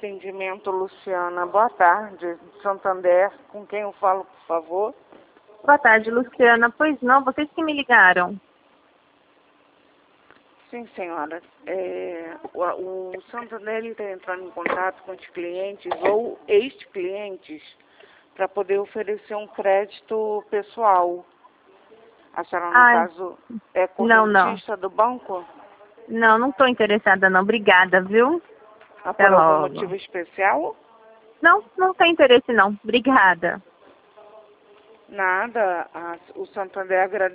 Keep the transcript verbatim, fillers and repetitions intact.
atendimento, Luciana. Boa tarde, Santander. Com quem eu falo, por favor? Boa tarde, Luciana. Pois não, vocês que me ligaram. Sim, senhora. É, o, o Santander está entrando em contato com os clientes ou ex-clientes para poder oferecer um crédito pessoal. A senhora, no Ai, caso, é não, não. correntista do banco? Não, não estou interessada não. Obrigada, viu? Ah, Até por algum logo. motivo especial? Não, não tem interesse não. Obrigada. Nada. A, o Santander agradece.